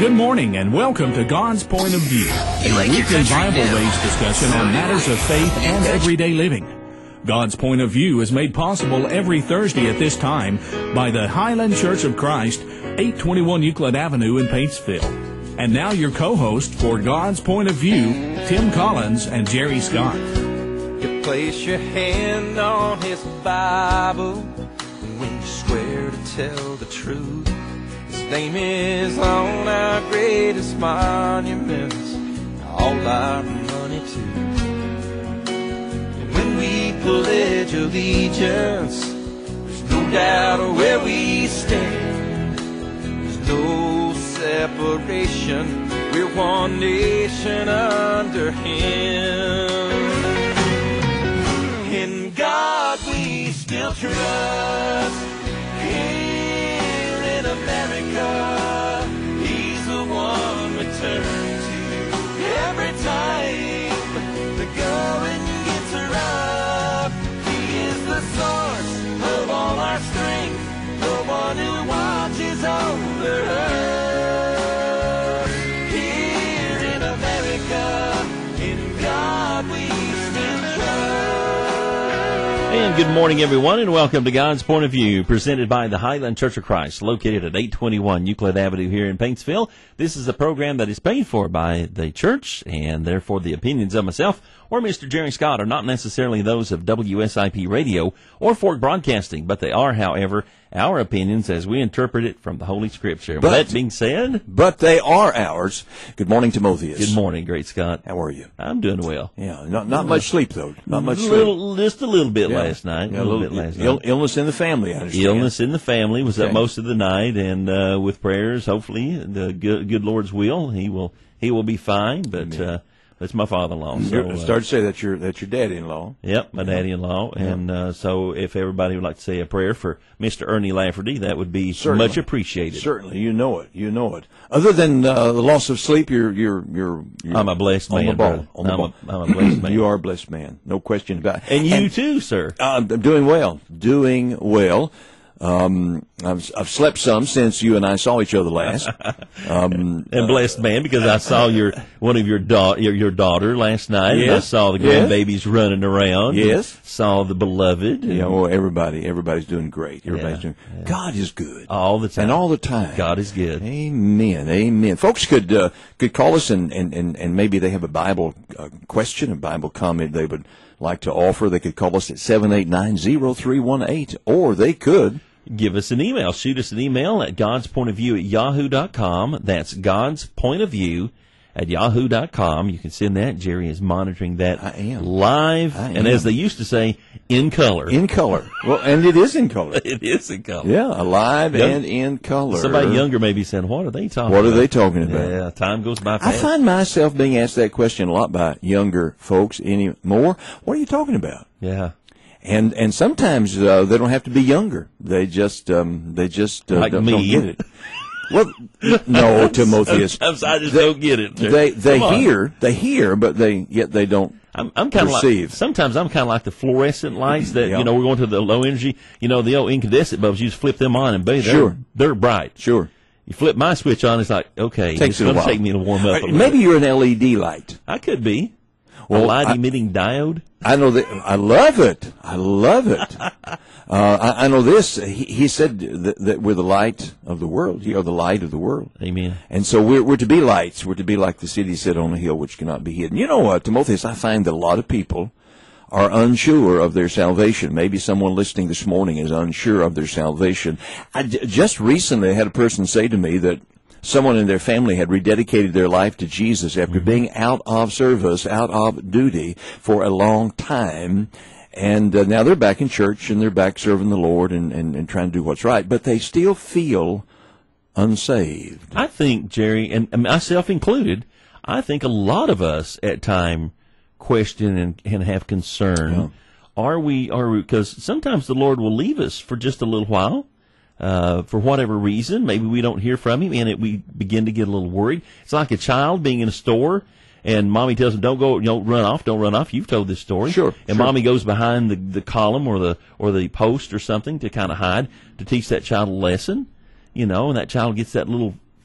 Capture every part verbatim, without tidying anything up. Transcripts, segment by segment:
Good morning and welcome to God's Point of View, your weekly Bible-based discussion on matters of faith and everyday living. God's Point of View is made possible every Thursday at this time by the Highland Church of Christ, eight twenty-one Euclid Avenue in Paintsville. And now your co-host for God's Point of View, Tim Collins and Jerry Scott. You place your hand on His Bible when you swear to tell the truth. His name is on our greatest monuments, all our money too. And when we pledge allegiance, there's no doubt of where we stand. There's no separation, we're one nation under Him. In God we still trust. Here in America, He's the one we turn to. Every time the going gets rough, He is the source of all our strength, the one who watches over us. Here in America, in God we still trust. And good morning, everyone, and welcome to God's Point of View, presented by the Highland Church of Christ, located at eight twenty-one Euclid Avenue here in Paintsville. This is a program that is paid for by the church, and therefore the opinions of myself or Mister Jerry Scott are not necessarily those of W S I P Radio or Fork Broadcasting, but they are, however, our opinions as we interpret it from the Holy Scripture. But, With that being said, but they are ours. Good morning, Timotheus. Good morning, Great Scott. How are you? I'm doing well. Yeah, not not much sleep though. Not much sleep. Little, just a little bit Yeah. last night. Yeah, a little, bit last Ill, night. Illness in the family, I understand. Illness in the family was Okay. up most of the night, and uh, with prayers, hopefully, the good, good Lord's will, he will he will be fine. But uh, that's my father-in-law. So, uh, Start to say that's your that's your daddy-in-law. Yep, my daddy-in-law, and uh, so if everybody would like to say a prayer for Mister Ernie Lafferty, that would be Certainly. much appreciated. Certainly, you know it. You know it. Other than uh, the loss of sleep, you're you're you're, you're I'm a blessed on man, the ball. brother. On the I'm, ball. A, I'm a blessed man. You are a blessed man, no question about it. and you too, sir. Uh, I'm doing well. Doing well. Um, I've, I've slept some since you and I saw each other last. Um, And blessed man, because I saw your one of your da- your, your daughter last night. And I Yes. saw the Yes. grandbabies running around. Yes. Saw the beloved. you know, everybody, everybody's doing great. Everybody's Yeah, doing. yeah. God is good all the time. and all the time. God is good. Amen. Amen. Folks could uh, could call us and, and, and, and maybe they have a Bible uh, question, a Bible comment they would like to offer. They could call us at seven eight nine, zero three one eight, or they could Give us an email. Shoot us an email at godspointofview at yahoo dot com. That's God's Point of View at yahoo dot com. You can send that. Jerry is monitoring that I am. live. I and am. as they used to say, in color. in color. Well, and it is in color. It is in color. Yeah, alive Young- and in color. Somebody younger may be saying, what are they talking What about? are they talking about? Yeah, time goes by I fast. find myself being asked that question a lot by younger folks anymore. What are you talking about? yeah. And and sometimes uh, they don't have to be younger. They just um, they just uh, Like don't, me. don't get it. Well, no, Timotheus. Sometimes I just don't get it. They they Come on. hear they hear, but they yet they don't. I'm, I'm kind of like, perceive. sometimes I'm kind of like the fluorescent lights that, Yeah. you know, we're going to the low energy, you know, the old incandescent bulbs, you just flip them on and, baby, they're, Sure. they're bright. Sure, You flip my switch on, it's like, okay, Takes it's it a going to while. take me to warm up a little maybe bit. you're an L E D light. I could be. Well, a light I- emitting diode. I know that. I love it. I love it. uh, I, I know this. He, he said that, that we're the light of the world. You are the light of the world. Amen. And so we're, we're to be lights. We're to be like the city set on a hill which cannot be hidden. You know what, Timotheus, I find that a lot of people are unsure of their salvation. Maybe someone listening this morning is unsure of their salvation. I j- just recently had a person say to me that someone in their family had rededicated their life to Jesus after Mm-hmm. being out of service, out of duty for a long time. And uh, now they're back in church and they're back serving the Lord and, and, and trying to do what's right. But they still feel unsaved. I think, Jerry, and and myself included, I think a lot of us at time question and, and have concern. Yeah. Are we, are we, because sometimes the Lord will leave us for just a little while. Uh, for whatever reason, maybe we don't hear from him, and it, we begin to get a little worried. It's like a child being in a store, and mommy tells him, "Don't go, don't run off, don't run off." You've told this story, Sure. And sure. mommy goes behind the, the column or the or the post or something to kind of hide, to teach that child a lesson, you know. And that child gets that little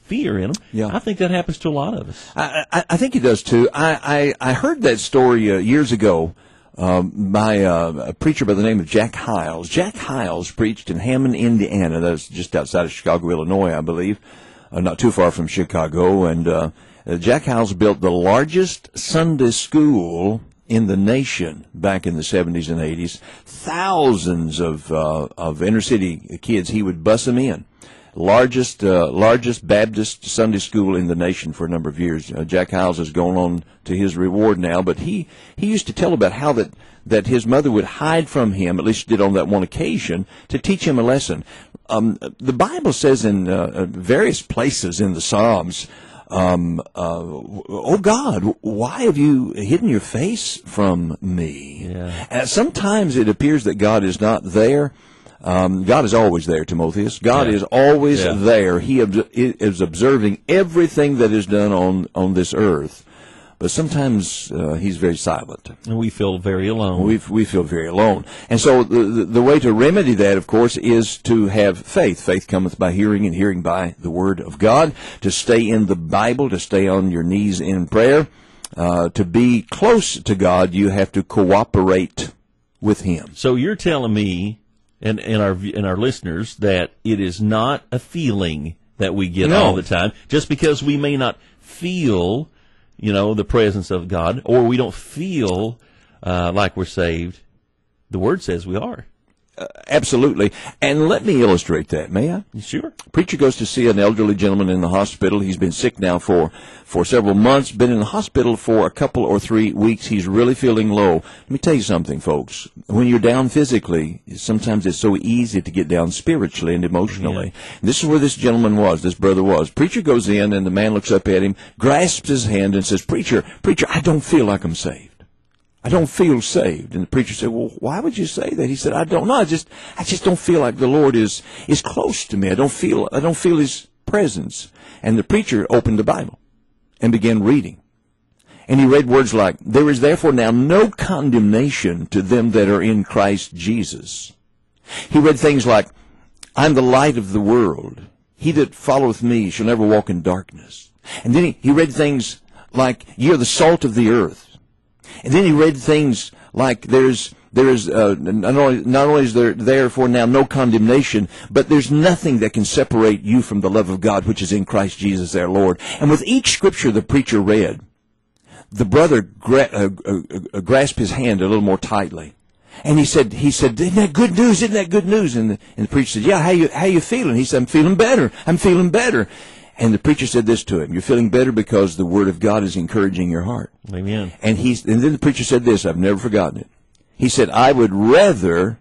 fear in them. Yeah. I think that happens to a lot of us. I, I, I think it does too. I, I, I heard that story uh, years ago um, by uh, a preacher by the name of Jack Hyles. Jack Hyles preached in Hammond, Indiana. That's just outside of Chicago, Illinois, I believe, uh, not too far from Chicago. And uh, Jack Hyles built the largest Sunday school in the nation back in the seventies and eighties. Thousands of uh, of inner city kids, he would bus them in. Largest uh, largest Baptist Sunday school in the nation for a number of years. Uh, Jack Hyles has gone on to his reward now, but he, he used to tell about how that, that his mother would hide from him, at least she did on that one occasion, to teach him a lesson. Um, the Bible says in uh, various places in the Psalms, Um, uh, oh God, why have you hidden your face from me? Yeah. And sometimes it appears that God is not there. Um, God is always there, Timotheus. God yeah. is always yeah. there. He ob- is observing everything that is done on, on this earth. But sometimes uh, he's very silent. And we feel very alone. We we feel very alone. And so the, the the way to remedy that, of course, is to have faith. Faith cometh by hearing, and hearing by the Word of God. To stay in the Bible, to stay on your knees in prayer. Uh, to be close to God, you have to cooperate with Him. So you're telling me and, and our and our listeners that it is not a feeling that we get No. all the time. Just because we may not feel, you know, the presence of God, or we don't feel uh, like we're saved, the Word says we are. Uh, absolutely. And let me illustrate that, may I? Sure. Preacher goes to see an elderly gentleman in the hospital. He's been sick now for, for several months, been in the hospital for a couple or three weeks. He's really feeling low. Let me tell you something, folks. When you're down physically, sometimes it's so easy to get down spiritually and emotionally. Yeah. This is where this gentleman was, this brother was. Preacher goes in, and the man looks up at him, grasps his hand, and says, Preacher, preacher, I don't feel like I'm saved. I don't feel saved. And the preacher said, well, why would you say that? He said, I don't know. I just, I just don't feel like the Lord is, is close to me. I don't feel, I don't feel His presence. And the preacher opened the Bible and began reading. And he read words like, there is therefore now no condemnation to them that are in Christ Jesus. He read things like, I'm the light of the world. He that followeth me shall never walk in darkness. And then he, he read things like, ye are the salt of the earth. And then he read things like there's there is uh, not only not only is there therefore now no condemnation, but there's nothing that can separate you from the love of God which is in Christ Jesus our Lord. And with each scripture the preacher read, the brother gra- uh, uh, uh, grasped his hand a little more tightly, and he said he said isn't that good news? Isn't that good news? And the, and the preacher said, yeah, how you how you feeling? He said, I'm feeling better. I'm feeling better. And the preacher said this to him, you're feeling better because the Word of God is encouraging your heart. Amen. And he's, and then the preacher said this, I've never forgotten it. He said, I would rather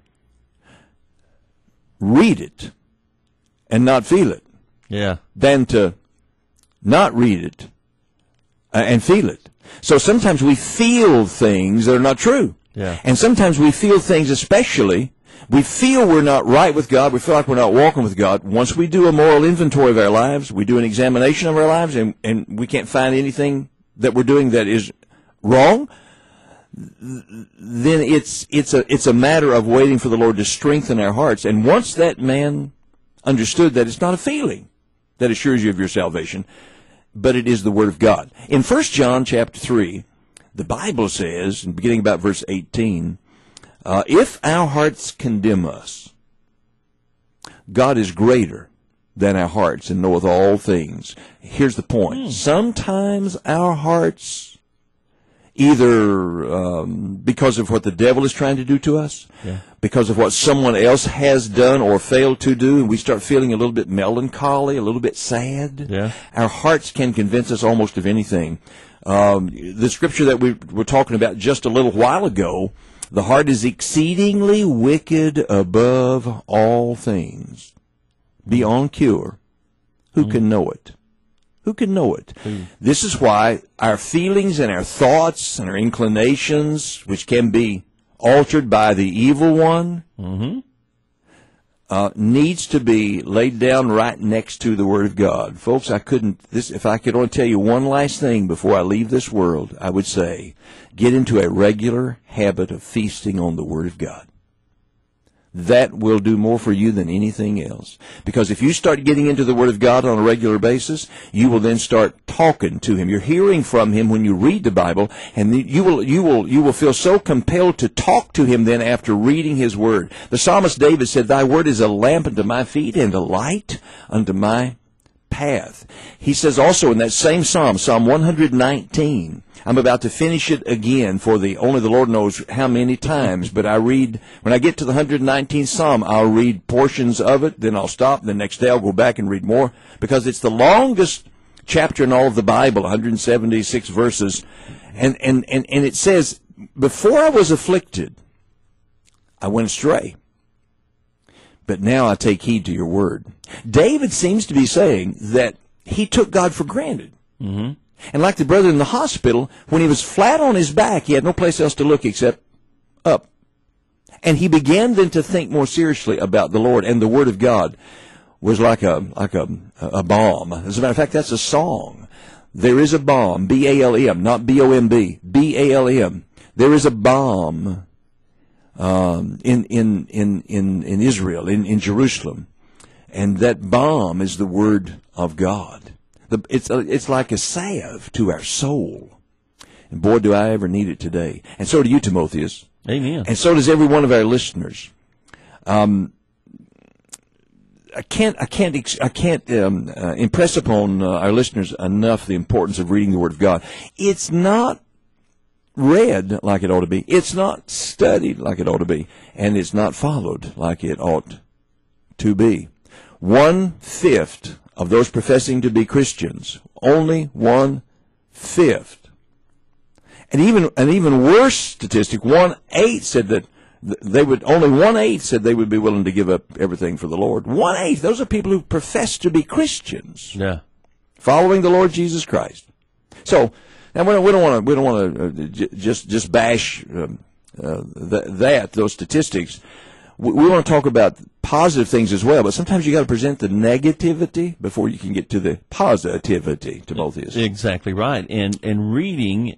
read it and not feel it Yeah. than to not read it uh, and feel it. So sometimes we feel things that are not true. Yeah. And sometimes we feel things, especially we feel we're not right with God. We feel like we're not walking with God. Once we do a moral inventory of our lives, we do an examination of our lives, and, and we can't find anything that we're doing that is wrong, then it's it's a it's a matter of waiting for the Lord to strengthen our hearts. And once that man understood that it's not a feeling that assures you of your salvation, but it is the Word of God. In First John chapter three, the Bible says, beginning about verse eighteen, Uh, if our hearts condemn us, God is greater than our hearts and knoweth all things. Here's the point. Mm. Sometimes our hearts, either um, because of what the devil is trying to do to us, yeah. because of what someone else has done or failed to do, and we start feeling a little bit melancholy, a little bit sad, yeah. our hearts can convince us almost of anything. Um, the scripture that we were talking about just a little while ago, the heart is exceedingly wicked above all things, beyond cure. Who mm. can know it? Who can know it? Mm. This is why our feelings and our thoughts and our inclinations, which can be altered by the evil one, mm-hmm. uh, needs to be laid down right next to the Word of God. Folks, I couldn't, this, if I could only tell you one last thing before I leave this world, I would say, get into a regular habit of feasting on the Word of God. that will do more for you than anything else. Because if you start getting into the Word of God on a regular basis, you will then start talking to Him. You're hearing from Him when you read the Bible, and you will you will you will feel so compelled to talk to Him then after reading His Word. The psalmist David said, "Thy Word is a lamp unto my feet and a light unto my path." He says also in that same psalm, Psalm one nineteen, I'm about to finish it again for the only the Lord knows how many times, but I read, when I get to the one hundred nineteenth Psalm, I'll read portions of it, then I'll stop, the next day I'll go back and read more, because it's the longest chapter in all of the Bible, one hundred seventy-six verses, and, and, and, and it says, "Before I was afflicted, I went astray, but now I take heed to your word." David seems to be saying that he took God for granted. Mm-hmm. And like the brother in the hospital, when he was flat on his back, he had no place else to look except up. And he began then to think more seriously about the Lord, and the Word of God was like a like a, a balm. As a matter of fact, that's a song. There is a balm, B A L M, not B O M B, B A L M. There is a balm um, in, in, in, in, in Israel, in, in Jerusalem. And that balm is the Word of God. The, it's, a, it's like a salve to our soul. And boy, do I ever need it today. And so do you, Timotheus. Amen. And so does every one of our listeners. Um, I can't, I can't, I can't um, uh, impress upon uh, our listeners enough the importance of reading the Word of God. It's not read like it ought to be. It's not studied like it ought to be. And it's not followed like it ought to be. One-fifth of those professing to be Christians, only one-fifth. And even an even worse statistic, one-eighth said that they would, only one-eighth said they would be willing to give up everything for the Lord. One-eighth, those are people who profess to be Christians. Yeah. Following the Lord Jesus Christ. So, now we don't, we don't want to, we don't want to uh, j- just, just bash um, uh, th- that, those statistics. We, we want to talk about positive things as well, but sometimes you got to present the negativity before you can get to the positivity, Timotheus. Exactly right. And and reading,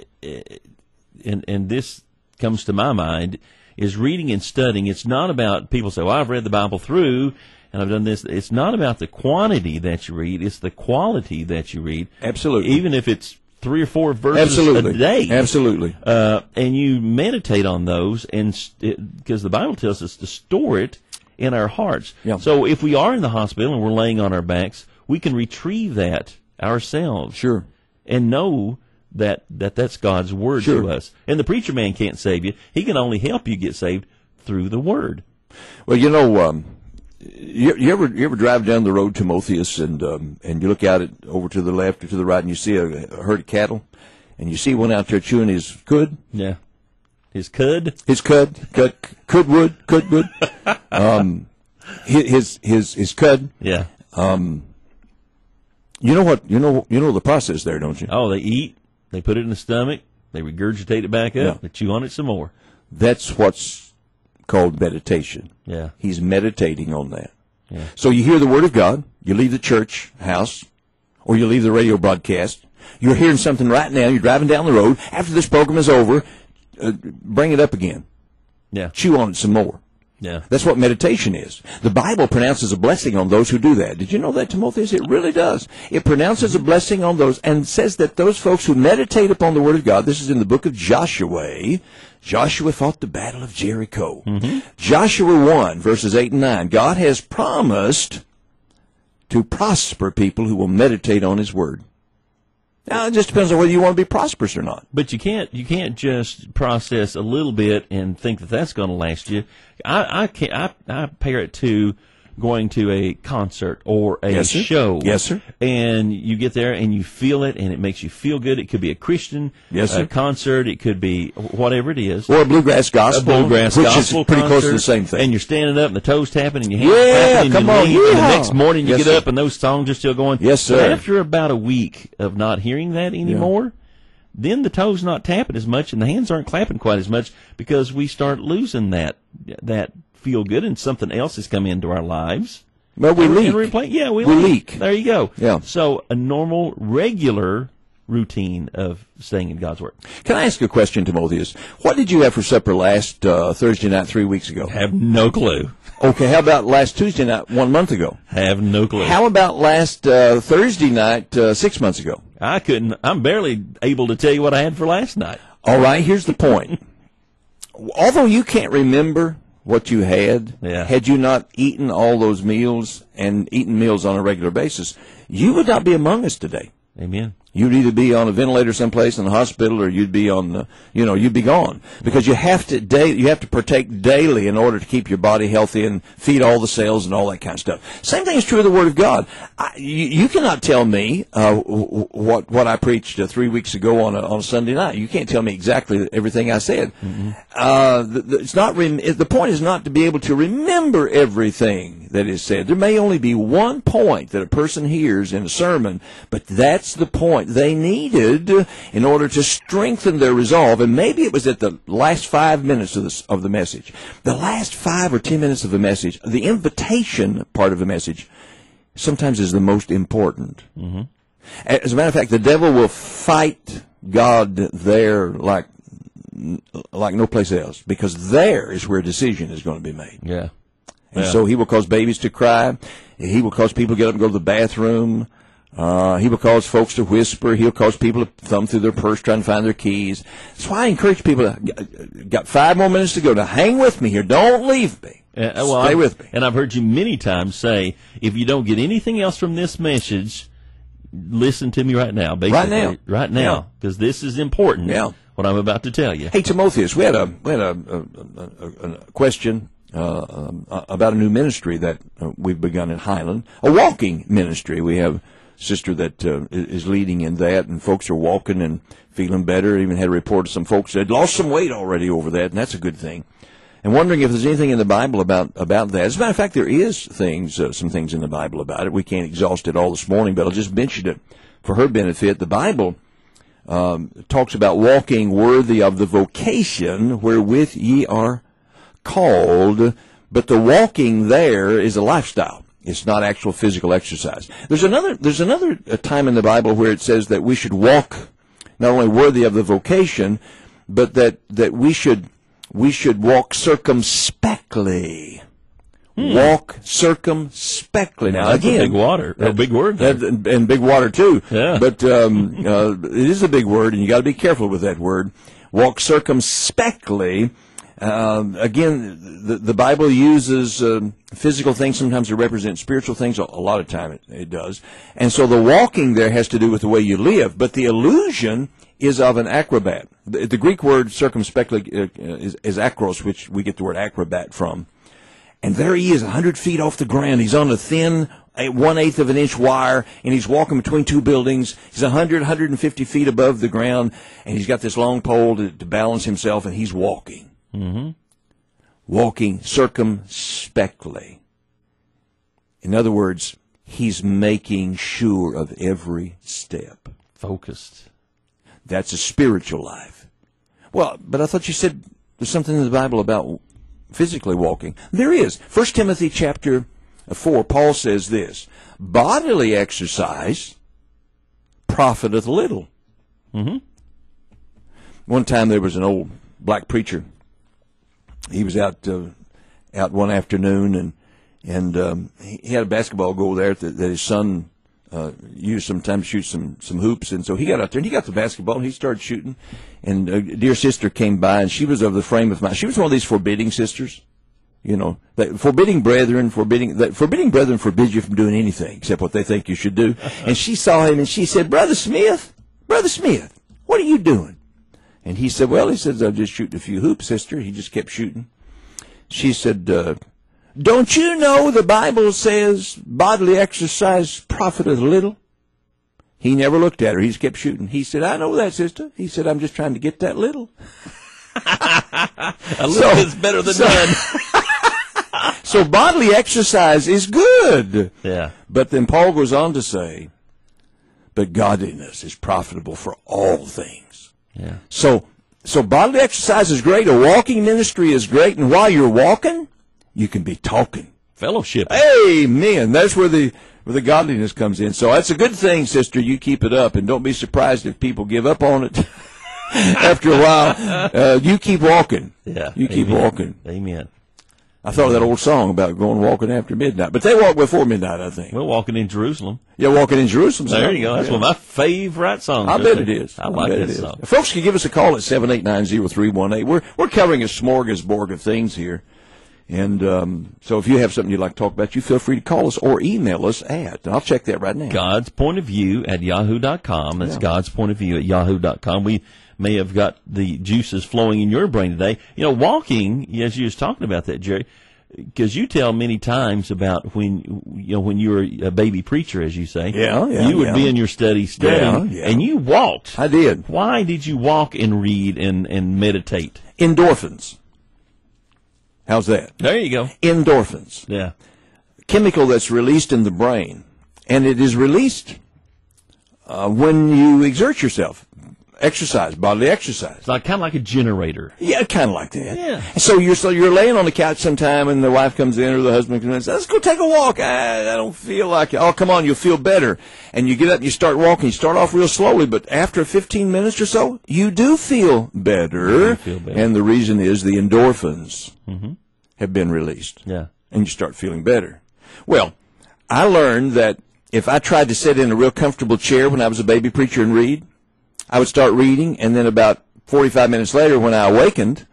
and and this comes to my mind, is reading and studying. It's not about, people say, well, I've read the Bible through and I've done this. It's not about the quantity that you read. It's the quality that you read. Absolutely. Even if it's three or four verses Absolutely. a day. Absolutely. Uh, and you meditate on those, and because the Bible tells us to store it in our hearts. Yeah. So if we are in the hospital and we're laying on our backs, we can retrieve that ourselves. Sure. And know that, that that's God's Word Sure. to us. And the preacher man can't save you. He can only help you get saved through the Word. Well, you know, um, you, you ever you ever drive down the road, Timotheus, and um, and you look out at over to the left or to the right, and you see a, a herd of cattle, and you see one out there chewing his cud. Yeah. His cud? His cud, cud, cud wood, cud wood. um, his his his cud. Yeah. Um, you know what? You know you know the process there, don't you? Oh, they eat, they put it in the stomach, they regurgitate it back up, Yeah. they chew on it some more. That's what's called meditation. Yeah. He's meditating on that. Yeah. So you hear the Word of God, you leave the church house, or you leave the radio broadcast. You're hearing something right now, you're driving down the road. After this program is over, uh, bring it up again. Yeah. Chew on it some more. Yeah. That's what meditation is. The Bible pronounces a blessing on those who do that. Did you know that, Timotheus? It really does. It pronounces a blessing on those and says that those folks who meditate upon the Word of God, this is in the book of Joshua. Joshua fought the battle of Jericho. Mm-hmm. Joshua one, verses eight and nine. God has promised to prosper people who will meditate on His Word. Now, it just depends on whether you want to be prosperous or not. But you can't you can't just process a little bit and think that that's going to last you. I I can't I, I pair it to going to a concert or a Yes, sir. show. Yes, sir. And you get there and you feel it and it makes you feel good. It could be a Christian Yes, sir. uh, concert. It could be whatever it is. Or a bluegrass gospel, a bluegrass which gospel is pretty close to concert, the same thing. And you're standing up and the toes tapping and your hands Yeah, clapping and come you on, leave, and the yeah. next morning you Yes, get sir. up and those songs are still going. Yes, sir. But after about a week of not hearing that anymore, then the toes not tapping as much and the hands aren't clapping quite as much because we start losing that that feel good and something else has come into our lives. Well, we And- leak. and replay- yeah, we, We leak. leak. There you go. Yeah. So a normal, regular routine of staying in God's Word. Can I ask a question, Timotheus? What did you have for supper last uh, Thursday night three weeks ago? Have no clue. Okay, how about last Tuesday night one month ago? Have no clue. How about last uh, Thursday night uh, six months ago? I couldn't, I'm barely able to tell you what I had for last night. All right, here's the point. Although you can't remember what you had, Yeah. had you not eaten all those meals and eaten meals on a regular basis, you would not be among us today. Amen. You'd either be on a ventilator someplace in the hospital, or you'd be on the, you know, you'd be gone, because you have to da- you have to partake daily in order to keep your body healthy and feed all the cells and all that kind of stuff. Same thing is true of the Word of God. I, you, you cannot tell me uh, w- what what I preached uh, three weeks ago on a, on a Sunday night. You can't tell me exactly everything I said. Mm-hmm. Uh, the, the, it's not rem- the point is not to be able to remember everything that is said. There may only be one point that a person hears in a sermon, but that's the point they needed in order to strengthen their resolve. And maybe it was at the last five minutes of the, of the message. The last five or ten minutes of the message, the invitation part of the message, sometimes is the most important. Mm-hmm. As a matter of fact, the devil will fight God there like like no place else, because there is where a decision is going to be made. Yeah. And yeah. so he will cause babies to cry. He will cause people to get up and go to the bathroom. Uh, he will cause folks to whisper. He'll cause people to thumb through their purse trying to find their keys. That's why I encourage people to, got five more minutes to go. Now hang with me here. Don't leave me. Uh, well, Stay I've, with me. And I've heard you many times say, if you don't get anything else from this message, listen to me right now. Basically, Right now. Right now. Because this is important, Yeah. what I'm about to tell you. Hey, Timotheus, we had a, we had a, a, a, a question uh, um, about a new ministry that uh, we've begun in Highland, a walking ministry. We have sister that uh, is leading in that, and folks are walking and feeling better. Even had a report of some folks that had lost some weight already over that, and that's a good thing. And wondering if there's anything in the Bible about about that. As a matter of fact, there is things, uh, some things in the Bible about it. We can't exhaust it all this morning, but I'll just mention it for her benefit. The Bible um, talks about walking worthy of the vocation wherewith ye are called, but the walking there is a lifestyle. It's not actual physical exercise. There's another there's another time in the Bible where it says that we should walk not only worthy of the vocation, but that, that we should we should walk circumspectly. Hmm. Walk circumspectly. Now, That's again, a big water, a big word there. And, and big water too. Yeah. But um, uh, it is a big word, and you got to be careful with that word. Walk circumspectly. Uh, again, the, the Bible uses uh, physical things sometimes to represent spiritual things. A, a lot of time it, it does. And so the walking there has to do with the way you live. But the illusion is of an acrobat. The, the Greek word circumspectly uh, is, is acros, which we get the word acrobat from. And there he is, a hundred feet off the ground. He's on a thin one-eighth of an inch wire, and he's walking between two buildings. He's a hundred, hundred and fifty feet above the ground, and he's got this long pole to, to balance himself, and he's walking. Mm-hmm. Walking circumspectly. In other words, he's making sure of every step. Focused. That's a spiritual life. Well, but I thought you said there's something in the Bible about physically walking. There is. First Timothy chapter four, Paul says this, bodily exercise profiteth little. Mm-hmm. One time there was an old black preacher. He was out uh, out one afternoon, and and um, he, he had a basketball goal there that, that his son uh, used sometimes to shoot some, some hoops. And so he got out there, and he got the basketball, and he started shooting. And a dear sister came by, and she was of the frame of mind. She was one of these forbidding sisters. You know, that forbidding brethren, forbidding that forbidding brethren forbid you from doing anything except what they think you should do. And she saw him, and she said, Brother Smith, Brother Smith, what are you doing? And he said, well, he says, I'm just shooting a few hoops, sister. He just kept shooting. She said, uh, don't you know the Bible says bodily exercise profiteth little? He never looked at her. He just kept shooting. He said, I know that, sister. He said, I'm just trying to get that little. A little is better than so, none. So bodily exercise is good. Yeah. But then Paul goes on to say, but godliness is profitable for all things. Yeah. So, so bodily exercise is great. A walking ministry is great. And while you're walking, you can be talking. Fellowship. Amen. That's where the where the godliness comes in. So that's a good thing, sister. You keep it up, and don't be surprised if people give up on it after a while. Uh, you keep walking. Yeah. You keep Amen. walking. Amen. I thought of that old song about going walking after midnight, but they walk before midnight, I think. We're walking in Jerusalem. Yeah, walking in Jerusalem. There you go. That's yeah. one of my favorite songs. I bet it is. I like bet that it is. song. Folks can give us a call at seven eight nine zero three one eight. We're we're covering a smorgasbord of things here. And um, so if you have something you'd like to talk about, you feel free to call us or email us at, and I'll check that right now. God's Point of View at yahoo dot com. That's Yeah. God's Point of View at yahoo dot com. We may have got the juices flowing in your brain today. You know, walking, as you was talking about that, Jerry, because you tell many times about when you know when you were a baby preacher, as you say. Yeah, yeah, You would yeah. be in your study studying, Yeah, yeah. and you walked. I did. Why did you walk and read and, and meditate? Endorphins. How's that? There you go. Endorphins. Yeah. Chemical that's released in the brain, and it is released uh, when you exert yourself. Exercise, bodily exercise. It's like kind of like a generator. Yeah, kind of like that. Yeah. So you're so you're laying on the couch sometime, and the wife comes in or the husband comes in and says, "Let's go take a walk." I, I don't feel like it. Oh, come on, you'll feel better. And you get up and you start walking. You start off real slowly, but after fifteen minutes or so, you do feel better. You feel better. And the reason is the endorphins Mm-hmm. have been released, Yeah. and you start feeling better. Well, I learned that if I tried to sit in a real comfortable chair when I was a baby preacher and read, I would start reading, and then about forty-five minutes later, when I awakened,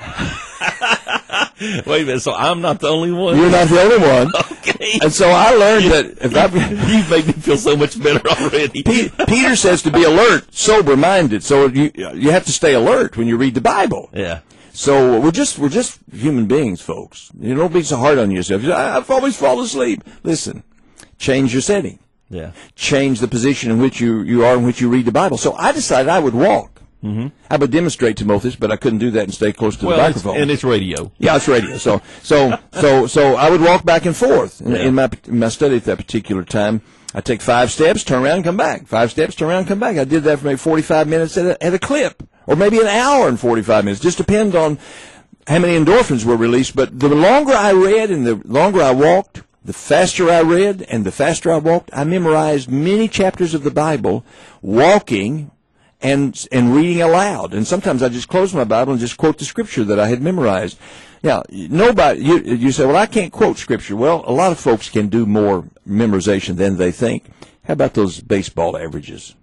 Wait a minute. So I'm not the only one. you're not the only one. Okay. And so I learned that if I, You've made me feel so much better already. Pe- Peter says to be alert, sober-minded. So you you have to stay alert when you read the Bible. Yeah. So we're just we're just human beings, folks. You don't be so hard on yourself. You say, I've always fallen asleep. Listen, change your setting. Yeah. Change the position in which you, you are in which you read the Bible. So I decided I would walk. Mm-hmm. I would demonstrate to Timotheus, but I couldn't do that and stay close to Well, the it's, microphone. and it's radio. Yeah, it's radio. So, so, so, so I would walk back and forth in, Yeah. in my in my study at that particular time. I take five steps, turn around, and come back. Five steps, turn around, and come back. I did that for maybe forty-five minutes at a, at a clip, or maybe an hour and forty-five minutes. Just depends on how many endorphins were released. But the longer I read and the longer I walked, the faster I read and the faster I walked. I memorized many chapters of the Bible walking and and reading aloud. And sometimes I just close my Bible and just quote the scripture that I had memorized. Now, nobody, you, you say, well, I can't quote scripture. Well, a lot of folks can do more memorization than they think. How about those baseball averages?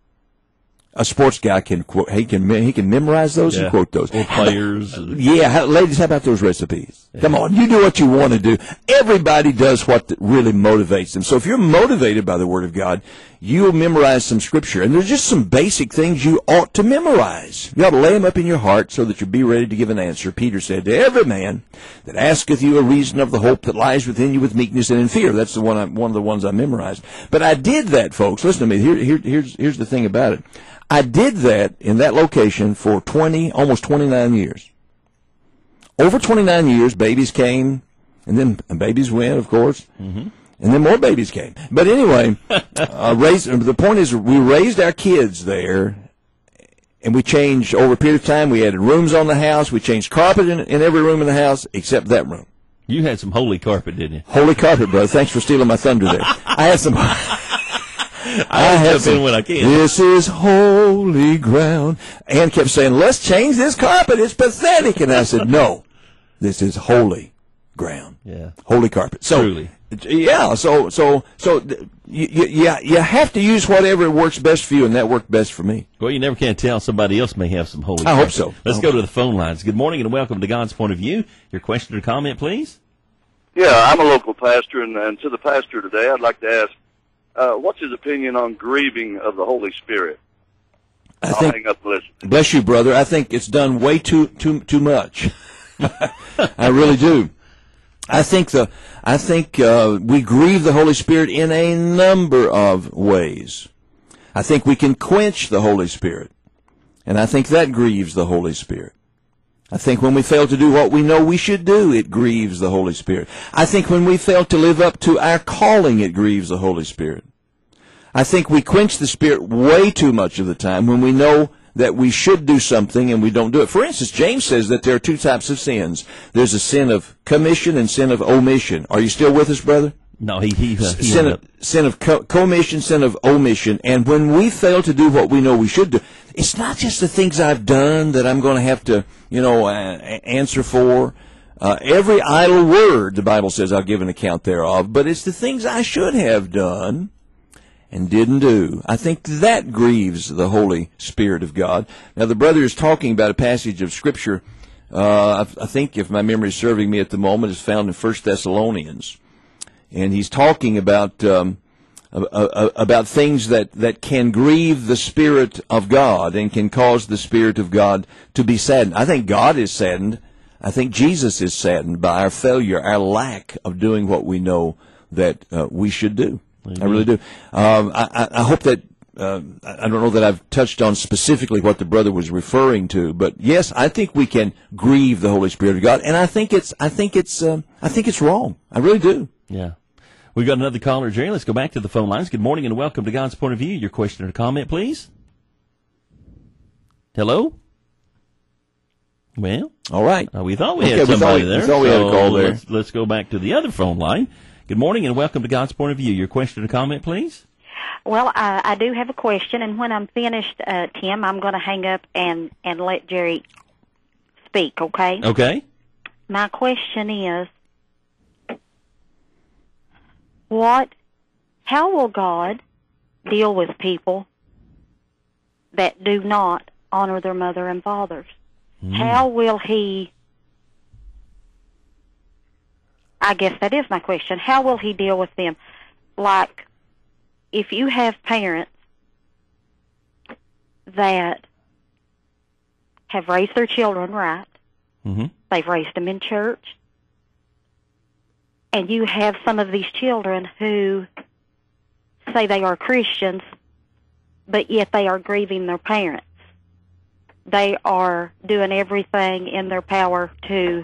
A sports guy can quote, he can he can memorize those Yeah. and quote those. Or players. Yeah, how, ladies, how about those recipes? Yeah. Come on, you do what you want to do. Everybody does what really motivates them. So if you're motivated by the Word of God, you'll memorize some Scripture. And there's just some basic things you ought to memorize. You ought to lay them up in your heart so that you'll be ready to give an answer. Peter said, to every man that asketh you a reason of the hope that lies within you with meekness and in fear. That's the one I, one of the ones I memorized. But I did that, folks. Listen to me. Here, here, here's, here's the thing about it. I did that in that location for twenty, almost twenty-nine years. Over twenty-nine years, babies came, and then babies went, of course, mm-hmm. and then more babies came. But anyway, uh, raised, the point is we raised our kids there, and we changed, over a period of time, we added rooms on the house, we changed carpet in, in every room in the house except that room. You had some holy carpet, didn't you? Holy carpet, brother. Thanks for stealing my thunder there. I had some... I, I jump in when I can. This is holy ground. Ann kept saying, let's change this carpet. It's pathetic. And I said, no, this is holy ground. Yeah. Holy carpet. So, Truly. Yeah. So, so, so, you, you, you, you have to use whatever works best for you, and that worked best for me. Well, you never can tell. Somebody else may have some holy I hope carpet. so. Let's I go hope to the phone lines. Good morning and welcome to God's Point of View. Your question or comment, please? Yeah, I'm a local pastor, and, and to the pastor today, I'd like to ask, uh, what's his opinion on grieving of the Holy Spirit? I I'll think, hang up and listen. bless you, brother. I think it's done way too, too, too much. I really do. I think the, I think, uh, we grieve the Holy Spirit in a number of ways. I think we can quench the Holy Spirit, and I think that grieves the Holy Spirit. I think when we fail to do what we know we should do, it grieves the Holy Spirit. I think when we fail to live up to our calling, it grieves the Holy Spirit. I think we quench the Spirit way too much of the time when we know that we should do something and we don't do it. For instance, James says that there are two types of sins. There's a sin of commission and sin of omission. Are you still with us, brother? No, he he, uh, he sin, of, sin of co- commission, sin of omission. And when we fail to do what we know we should do, it's not just the things I've done that I'm going to have to, you know, uh, answer for. Uh, every idle word, the Bible says, I'll give an account thereof. But it's the things I should have done and didn't do. I think that grieves the Holy Spirit of God. Now, the brother is talking about a passage of Scripture, uh, I, I think, if my memory is serving me at the moment, is found in First Thessalonians. And he's talking about um, uh, about things that, that can grieve the Spirit of God and can cause the Spirit of God to be saddened. I think God is saddened. I think Jesus is saddened by our failure, our lack of doing what we know that uh, we should do. Mm-hmm. I really do. Um, I, I hope that, uh, I don't know that I've touched on specifically what the brother was referring to, but yes, I think we can grieve the Holy Spirit of God, and I think it's, I think it's, um, I think it's wrong. I really do. Yeah. We've got another caller, Jerry. Let's go back to the phone lines. Good morning and welcome to God's Point of View. Your question or comment, please. Hello? Well, all right. Uh, we thought we okay, had somebody we thought, there. We thought we so had a call there. Let's, let's go back to the other phone line. Good morning and welcome to God's Point of View. Your question or comment, please. Well, I, I do have a question, and when I'm finished, uh, Tim, I'm going to hang up and, and let Jerry speak, okay? Okay. My question is, what, how will God deal with people that do not honor their mother and fathers? Mm. How will he, I guess that is my question, how will he deal with them? Like, if you have parents that have raised their children right, mm-hmm. they've raised them in church, and you have some of these children who say they are Christians, but yet they are grieving their parents. They are doing everything in their power to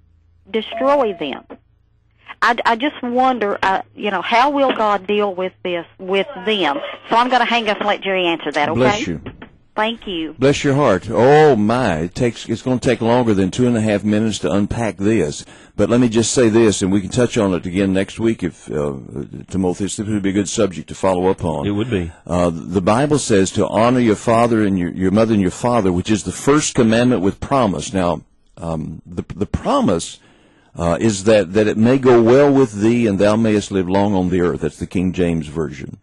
destroy them. I, I just wonder, uh, you know, how will God deal with this with them? So I'm going to hang up and let Jerry answer that, okay? Bless you. Thank you. Bless your heart. Oh, my. It takes, it's going to take longer than two and a half minutes to unpack this. But let me just say this, and we can touch on it again next week if, uh, Timotheus, this would be a good subject to follow up on. It would be. Uh, the Bible says to honor your father and your, your mother and your father, which is the first commandment with promise. Now, um, the, the promise uh, is that, that it may go well with thee and thou mayest live long on the earth. That's the King James Version.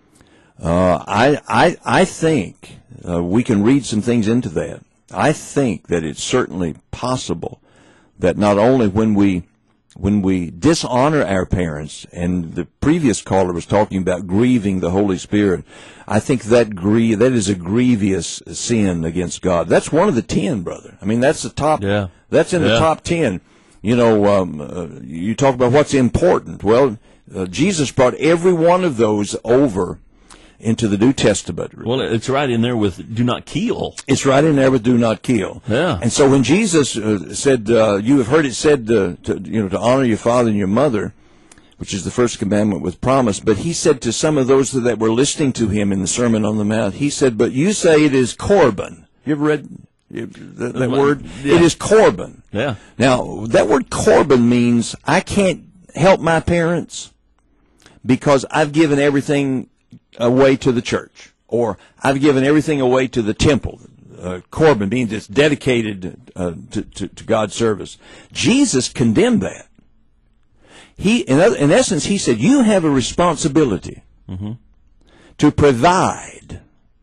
Uh, I, I, I think uh, we can read some things into that. I think that it's certainly possible that not only when we when we dishonor our parents, and the previous caller was talking about grieving the Holy Spirit, I think that grie- that is a grievous sin against God. That's one of the ten, brother. I mean, that's the top. Yeah. That's in yeah. the top ten. You know, um, uh, you talk about what's important. Well, uh, Jesus brought every one of those over into the New Testament. Well, it's right in there with do not kill. It's right in there with do not kill. Yeah. And so when Jesus uh, said, uh, you have heard it said, uh, to, you know, to honor your father and your mother, which is the first commandment with promise, but he said to some of those that were listening to him in the Sermon on the Mount, he said, but you say it is Corban. You ever read that, that word? Yeah. It is Corban. Yeah. Now, that word Corban means I can't help my parents because I've given everything away to the church, or I've given everything away to the temple. Uh, Corban means it's dedicated uh, to, to, to God's service. Jesus condemned that. He, in, other, in essence, he said, you have a responsibility mm-hmm. to provide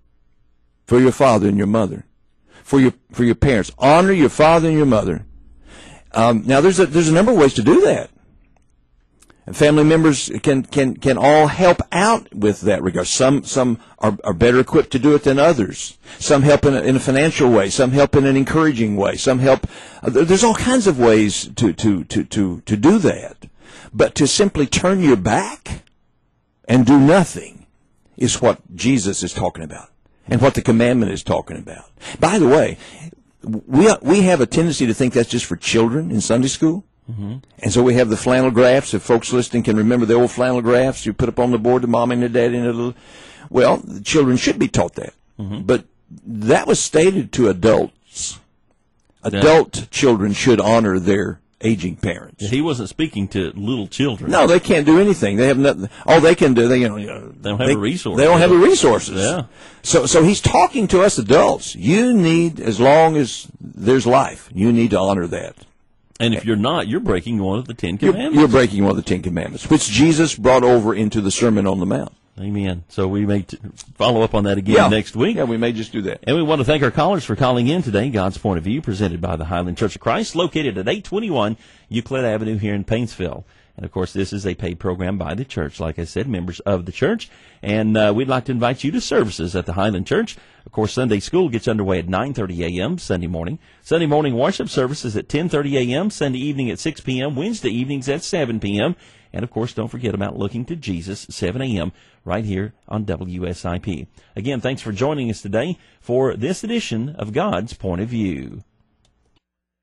for your father and your mother, for your for your parents. Honor your father and your mother. Um, now, there's a there's a number of ways to do that. And family members can, can, can all help out with that regard. Some, some are, are better equipped to do it than others. Some help in a, in a financial way. Some help in an encouraging way. Some help, uh, there's all kinds of ways to, to, to, to, to do that. But to simply turn your back and do nothing is what Jesus is talking about. And what the commandment is talking about. By the way, we, we have a tendency to think that's just for children in Sunday school. Mm-hmm. And so we have the flannel graphs. If folks listening can remember the old flannel graphs, you put up on the board the mom and the dad in a little. Well, the children should be taught that. Mm-hmm. But that was stated to adults. Adult yeah. children should honor their aging parents. He wasn't speaking to little children. No, they can't do anything. They have nothing. All they can do, they you know, They don't have they, the resources. They don't have the resources. Yeah. So, so he's talking to us adults. You need, as long as there's life, you need to honor that. And if you're not, you're breaking one of the Ten You're, Commandments. you're breaking one of the Ten Commandments, which Jesus brought over into the Sermon on the Mount. Amen. So we may t- follow up on that again Yeah. next week. Yeah, we may just do that. And we want to thank our callers for calling in today. God's Point of View, presented by the Highland Church of Christ, located at eight twenty-one Euclid Avenue here in Paintsville. And, of course, this is a paid program by the church, like I said, members of the church. And uh, we'd like to invite you to services at the Highland Church. Of course, Sunday school gets underway at nine thirty a.m. Sunday morning. Sunday morning worship services at ten thirty a.m., Sunday evening at six p.m., Wednesday evenings at seven p.m., and, of course, don't forget about Looking to Jesus, seven a.m., right here on W S I P. Again, thanks for joining us today for this edition of God's Point of View.